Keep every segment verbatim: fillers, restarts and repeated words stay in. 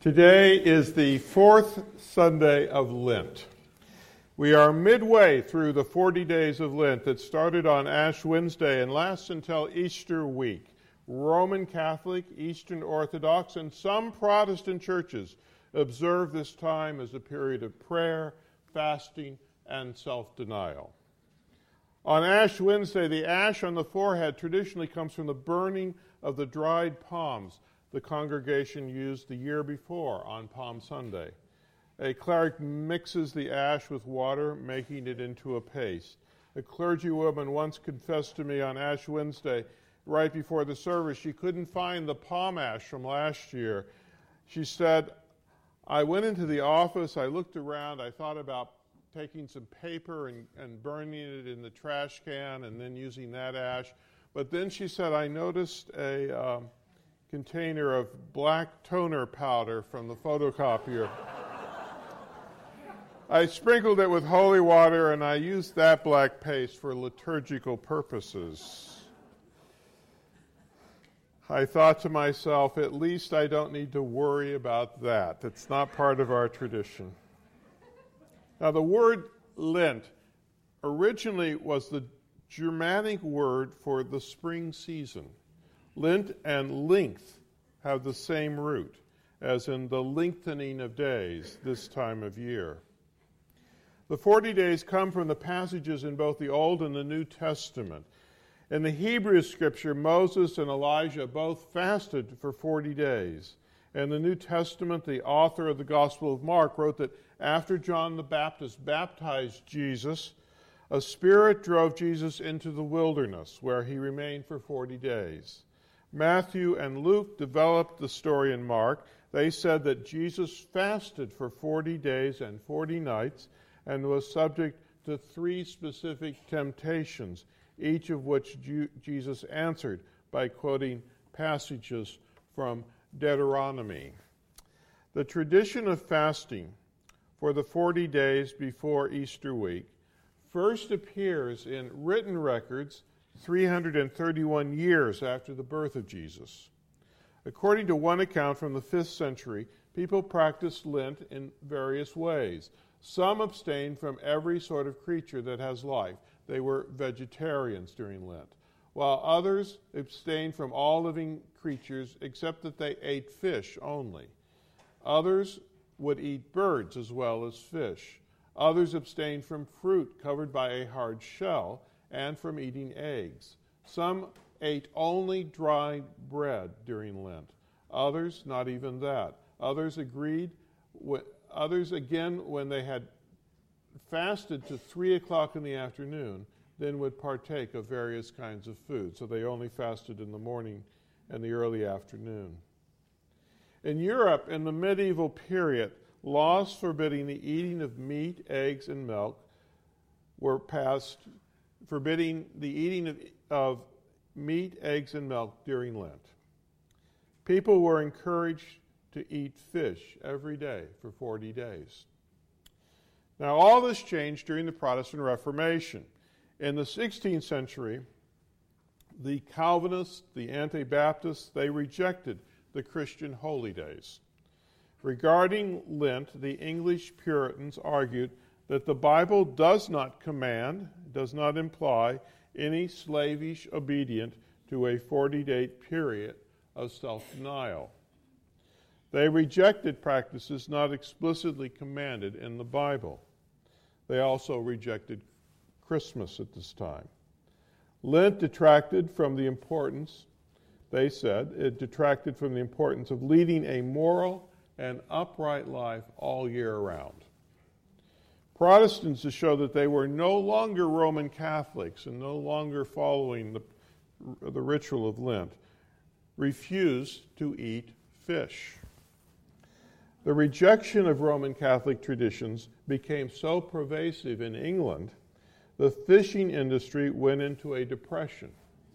Today is the fourth Sunday of Lent. We are midway through the forty days of Lent that started on Ash Wednesday and lasts until Easter week. Roman Catholic, Eastern Orthodox, and some Protestant churches observe this time as a period of prayer, fasting, and self-denial. On Ash Wednesday, the ash on the forehead traditionally comes from the burning of the dried palms the congregation used the year before on Palm Sunday. A cleric mixes the ash with water, making it into a paste. A clergywoman once confessed to me on Ash Wednesday, right before the service, she couldn't find the palm ash from last year. She said, I went into the office, I looked around, I thought about taking some paper and, and burning it in the trash can and then using that ash. But then she said, I noticed a um, container of black toner powder from the photocopier. I sprinkled it with holy water and I used that black paste for liturgical purposes. I thought to myself, at least I don't need to worry about that. It's not part of our tradition. Now, the word Lent originally was the Germanic word for the spring season. Lent and length have the same root, as in the lengthening of days this time of year. The forty days come from the passages in both the Old and the New Testament. In the Hebrew scripture, Moses and Elijah both fasted for forty days. In the New Testament, the author of the Gospel of Mark wrote that after John the Baptist baptized Jesus, a spirit drove Jesus into the wilderness, where he remained for forty days. Matthew and Luke developed the story in Mark. They said that Jesus fasted for forty days and forty nights and was subject to three specific temptations, each of which Ju- Jesus answered by quoting passages from Deuteronomy. The tradition of fasting for the forty days before Easter week first appears in written records three hundred thirty-one years after the birth of Jesus. According to one account from the fifth century, people practiced Lent in various ways. Some abstained from every sort of creature that has life. They were vegetarians during Lent, while others abstained from all living creatures except that they ate fish only. Others would eat birds as well as fish. Others abstained from fruit covered by a hard shell and from eating eggs. Some ate only dried bread during Lent. Others, not even that. Others agreed. With, others, again, when they had fasted to three o'clock in the afternoon, then would partake of various kinds of food. So they only fasted in the morning and the early afternoon. In Europe, in the medieval period, laws forbidding the eating of meat, eggs, and milk were passed, forbidding the eating of, of meat, eggs, and milk during Lent. People were encouraged to eat fish every day for forty days. Now, all this changed during the Protestant Reformation. In the sixteenth century, the Calvinists, the Anabaptists, they rejected the Christian holy days. Regarding Lent, the English Puritans argued that the Bible does not command, does not imply any slavish obedience to a forty-day period of self-denial. They rejected practices not explicitly commanded in the Bible. They also rejected Christmas at this time. Lent detracted from the importance, they said, it detracted from the importance of leading a moral and upright life all year round. Protestants, to show that they were no longer Roman Catholics and no longer following the, the ritual of Lent, refused to eat fish. The rejection of Roman Catholic traditions became so pervasive in England, the fishing industry went into a depression.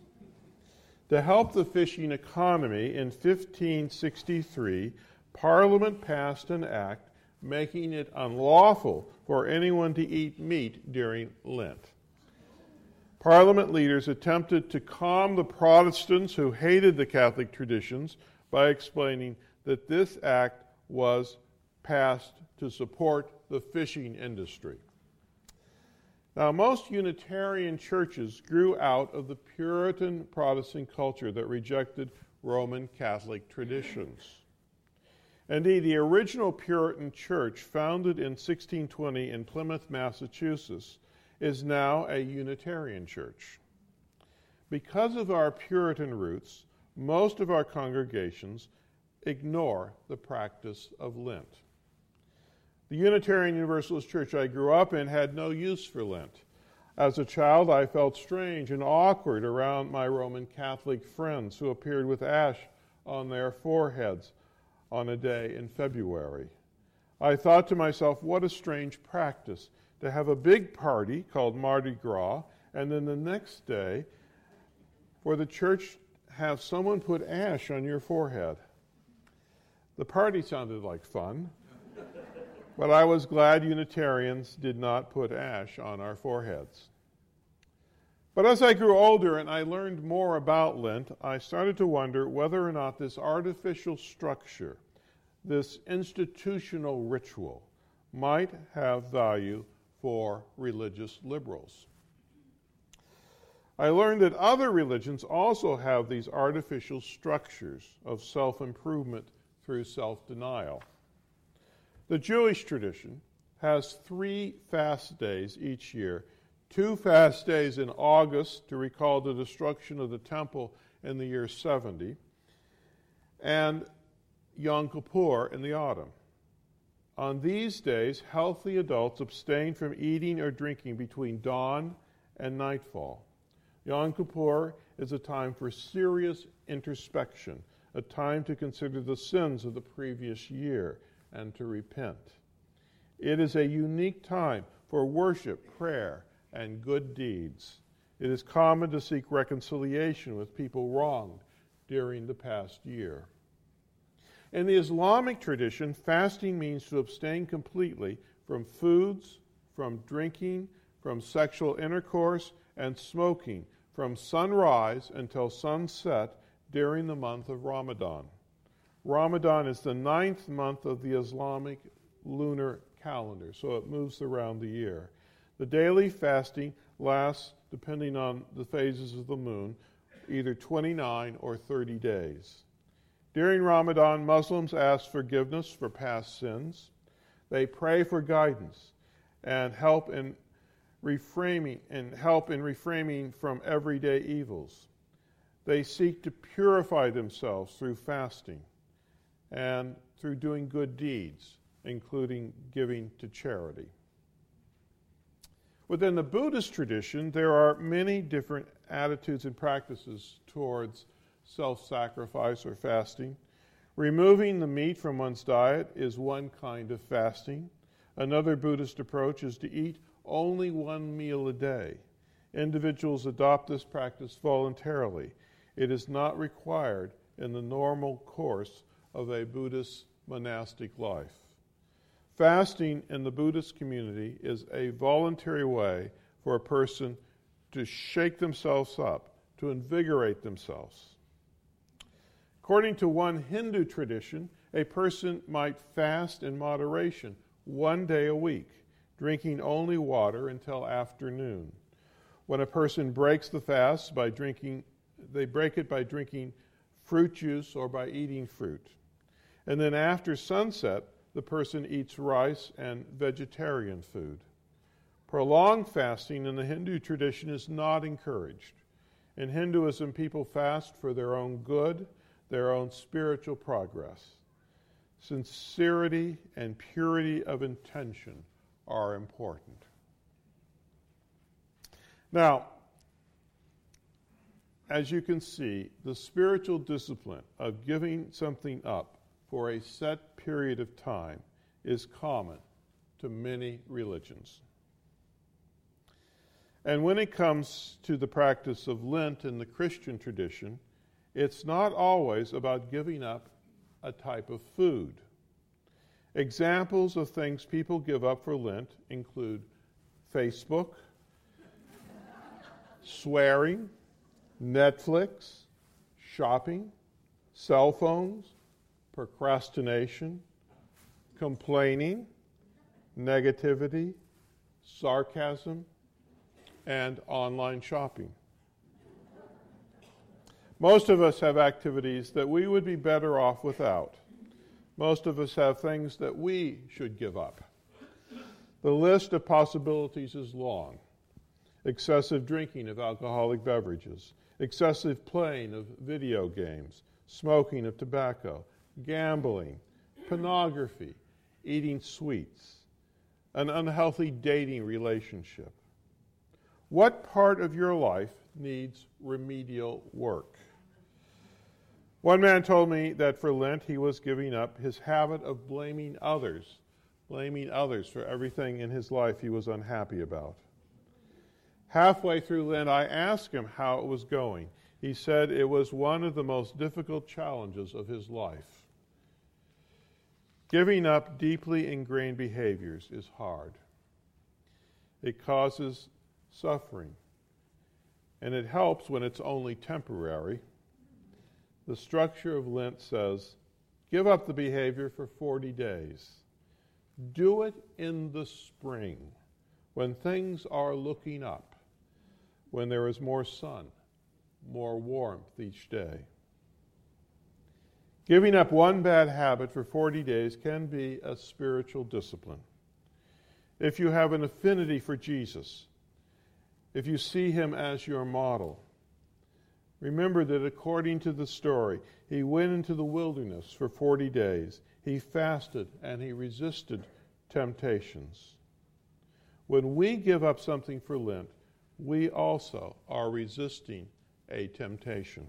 To help the fishing economy, in fifteen sixty-three, Parliament passed an act making it unlawful for anyone to eat meat during Lent. Parliament leaders attempted to calm the Protestants who hated the Catholic traditions by explaining that this act was passed to support the fishing industry. Now, most Unitarian churches grew out of the Puritan Protestant culture that rejected Roman Catholic traditions. Indeed, the original Puritan church, founded in sixteen twenty in Plymouth, Massachusetts, is now a Unitarian church. Because of our Puritan roots, most of our congregations ignore the practice of Lent. The Unitarian Universalist Church I grew up in had no use for Lent. As a child, I felt strange and awkward around my Roman Catholic friends who appeared with ash on their foreheads on a day in February. I thought to myself, what a strange practice to have a big party called Mardi Gras, and then the next day for the church have someone put ash on your forehead. The party sounded like fun, but I was glad Unitarians did not put ash on our foreheads. But as I grew older and I learned more about Lent, I started to wonder whether or not this artificial structure, this institutional ritual, might have value for religious liberals. I learned that other religions also have these artificial structures of self-improvement through self-denial. The Jewish tradition has three fast days each year, two fast days in August to recall the destruction of the temple in the year seventy, and Yom Kippur in the autumn. On these days, healthy adults abstain from eating or drinking between dawn and nightfall. Yom Kippur is a time for serious introspection, a time to consider the sins of the previous year and to repent. It is a unique time for worship, prayer, and good deeds. It is common to seek reconciliation with people wronged during the past year. In the Islamic tradition, fasting means to abstain completely from foods, from drinking, from sexual intercourse, and smoking from sunrise until sunset during the month of Ramadan. Ramadan is the ninth month of the Islamic lunar calendar, so it moves around the year. The daily fasting lasts, depending on the phases of the moon, either twenty-nine or thirty days. During Ramadan, Muslims ask forgiveness for past sins. They pray for guidance and help in reframing and help in refraining from everyday evils. They seek to purify themselves through fasting and through doing good deeds, including giving to charity. Within the Buddhist tradition, there are many different attitudes and practices towards self-sacrifice or fasting. Removing the meat from one's diet is one kind of fasting. Another Buddhist approach is to eat only one meal a day. Individuals adopt this practice voluntarily. It is not required in the normal course of a Buddhist monastic life. Fasting in the Buddhist community is a voluntary way for a person to shake themselves up, to invigorate themselves. According to one Hindu tradition, a person might fast in moderation one day a week, drinking only water until afternoon. When a person breaks the fast by drinking, they break it by drinking fruit juice or by eating fruit. And then after sunset, the person eats rice and vegetarian food. Prolonged fasting in the Hindu tradition is not encouraged. In Hinduism, people fast for their own good, their own spiritual progress. Sincerity and purity of intention are important. Now, as you can see, the spiritual discipline of giving something up for a set period of time is common to many religions. And when it comes to the practice of Lent in the Christian tradition, it's not always about giving up a type of food. Examples of things people give up for Lent include Facebook, swearing, Netflix, shopping, cell phones, procrastination, complaining, negativity, sarcasm, and online shopping. Most of us have activities that we would be better off without. Most of us have things that we should give up. The list of possibilities is long. Excessive drinking of alcoholic beverages, excessive playing of video games, smoking of tobacco, gambling, pornography, eating sweets, an unhealthy dating relationship. What part of your life needs remedial work? One man told me that for Lent he was giving up his habit of blaming others, blaming others for everything in his life he was unhappy about. Halfway through Lent, I asked him how it was going. He said it was one of the most difficult challenges of his life. Giving up deeply ingrained behaviors is hard. It causes suffering, and it helps when it's only temporary. The structure of Lent says, give up the behavior for forty days. Do it in the spring, when things are looking up, when there is more sun, more warmth each day. Giving up one bad habit for forty days can be a spiritual discipline. If you have an affinity for Jesus, if you see him as your model, remember that according to the story, he went into the wilderness for forty days. He fasted and he resisted temptations. When we give up something for Lent, we also are resisting a temptation.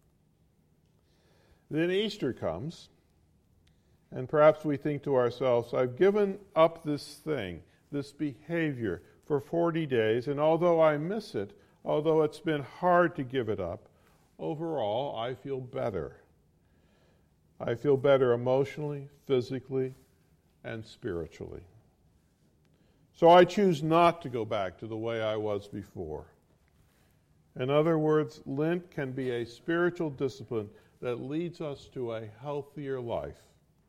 Then Easter comes, and perhaps we think to ourselves, I've given up this thing, this behavior, for forty days, and although I miss it, although it's been hard to give it up, overall I feel better. I feel better emotionally, physically, and spiritually. So I choose not to go back to the way I was before. In other words, Lent can be a spiritual discipline that leads us to a healthier life.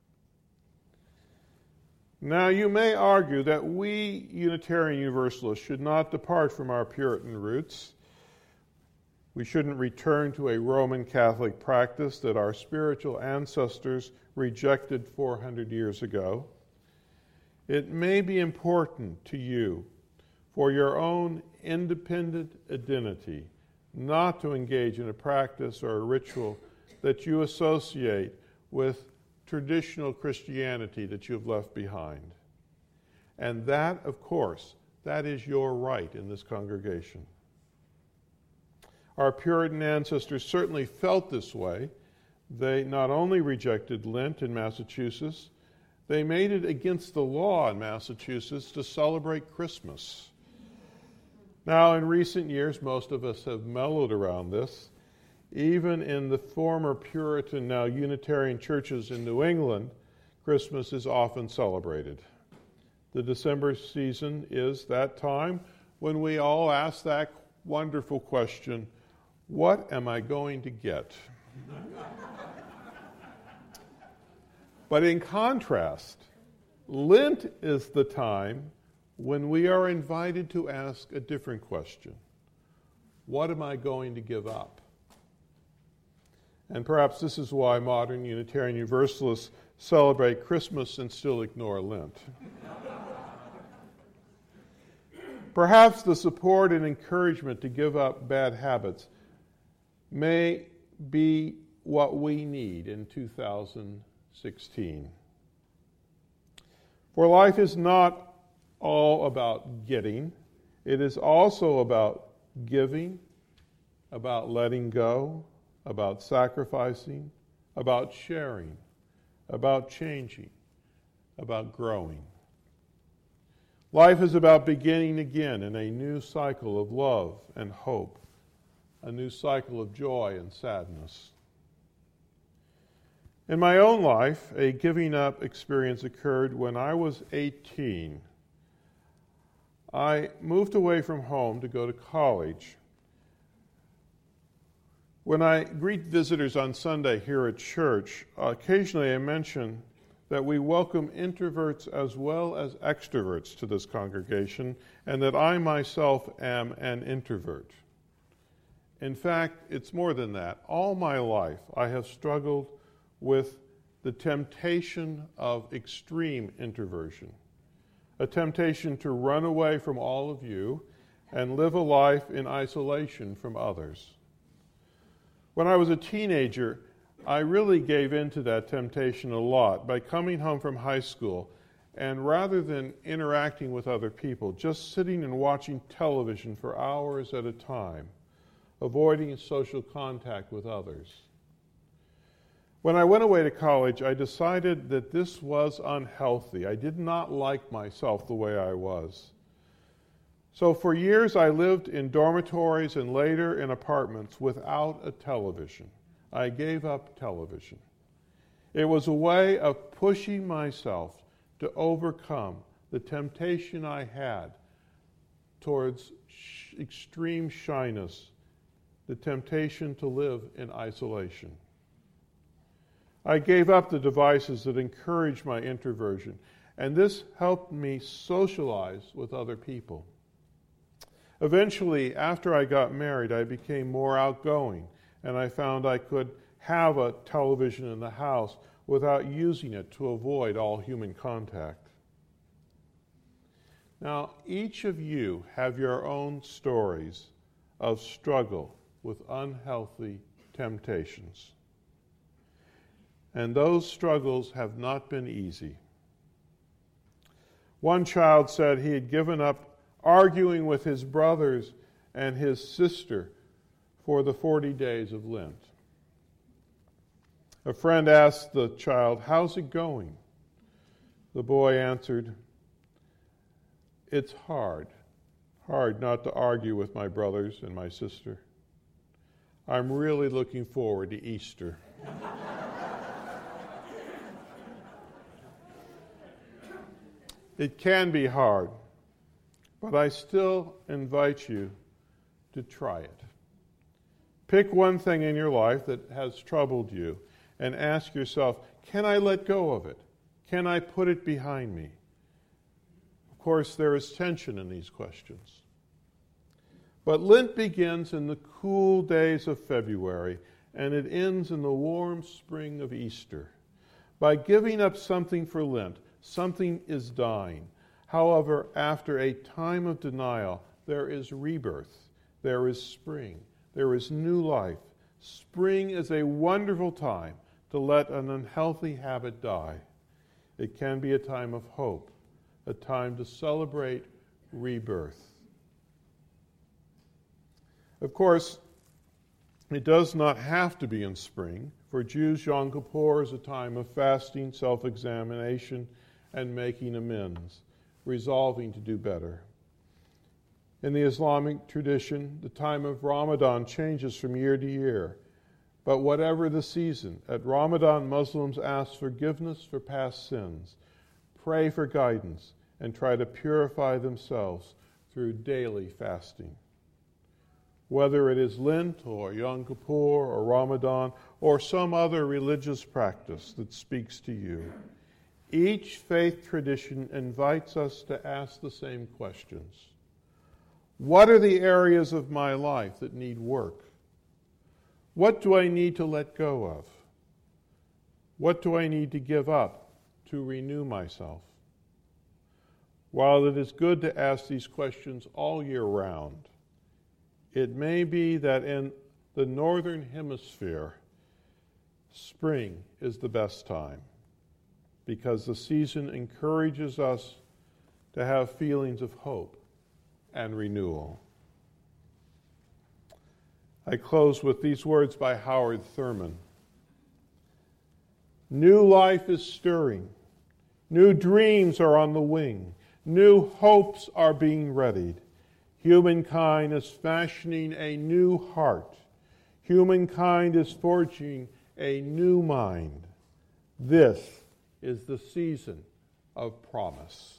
Now, you may argue that we Unitarian Universalists should not depart from our Puritan roots. We shouldn't return to a Roman Catholic practice that our spiritual ancestors rejected four hundred years ago. It may be important to you, for your own independent identity, not to engage in a practice or a ritual that you associate with traditional Christianity that you've left behind. And that, of course, that is your right in this congregation. Our Puritan ancestors certainly felt this way. They not only rejected Lent in Massachusetts, they made it against the law in Massachusetts to celebrate Christmas. Now, in recent years, most of us have mellowed around this. Even in the former Puritan, now Unitarian churches in New England, Christmas is often celebrated. The December season is that time when we all ask that wonderful question, what am I going to get? But in contrast, Lent is the time when we are invited to ask a different question. What am I going to give up? And perhaps this is why modern Unitarian Universalists celebrate Christmas and still ignore Lent. Perhaps the support and encouragement to give up bad habits may be what we need in two thousand sixteen. For life is not all about getting. It is also about giving, about letting go, about sacrificing, about sharing, about changing, about growing. Life is about beginning again in a new cycle of love and hope, a new cycle of joy and sadness. In my own life, a giving up experience occurred when I was eighteen. I moved away from home to go to college. When I greet visitors on Sunday here at church, occasionally I mention that we welcome introverts as well as extroverts to this congregation, and that I myself am an introvert. In fact, it's more than that. All my life, I have struggled with the temptation of extreme introversion, a temptation to run away from all of you and live a life in isolation from others. When I was a teenager, I really gave in to that temptation a lot by coming home from high school and rather than interacting with other people, just sitting and watching television for hours at a time, avoiding social contact with others. When I went away to college, I decided that this was unhealthy. I did not like myself the way I was. So for years I lived in dormitories and later in apartments without a television. I gave up television. It was a way of pushing myself to overcome the temptation I had towards sh- extreme shyness, the temptation to live in isolation. I gave up the devices that encouraged my introversion, and this helped me socialize with other people. Eventually, after I got married, I became more outgoing, and I found I could have a television in the house without using it to avoid all human contact. Now, each of you have your own stories of struggle with unhealthy temptations. And those struggles have not been easy. One child said he had given up arguing with his brothers and his sister for the forty days of Lent. A friend asked the child, "How's it going?" The boy answered, "It's hard, hard not to argue with my brothers and my sister. I'm really looking forward to Easter." It can be hard, but I still invite you to try it. Pick one thing in your life that has troubled you and ask yourself, can I let go of it? Can I put it behind me? Of course, there is tension in these questions. But Lent begins in the cool days of February, and it ends in the warm spring of Easter. By giving up something for Lent, something is dying. However, after a time of denial, there is rebirth, there is spring, there is new life. Spring is a wonderful time to let an unhealthy habit die. It can be a time of hope, a time to celebrate rebirth. Of course, it does not have to be in spring. For Jews, Yom Kippur is a time of fasting, self-examination, and making amends, resolving to do better. In the Islamic tradition, the time of Ramadan changes from year to year. But whatever the season, at Ramadan, Muslims ask forgiveness for past sins, pray for guidance, and try to purify themselves through daily fasting. Whether it is Lent or Yom Kippur or Ramadan or some other religious practice that speaks to you, each faith tradition invites us to ask the same questions. What are the areas of my life that need work? What do I need to let go of? What do I need to give up to renew myself? While it is good to ask these questions all year round, it may be that in the northern hemisphere, spring is the best time because the season encourages us to have feelings of hope and renewal. I close with these words by Howard Thurman. New life is stirring. New dreams are on the wing. New hopes are being readied. Humankind is fashioning a new heart. Humankind is forging a new mind. This is the season of promise.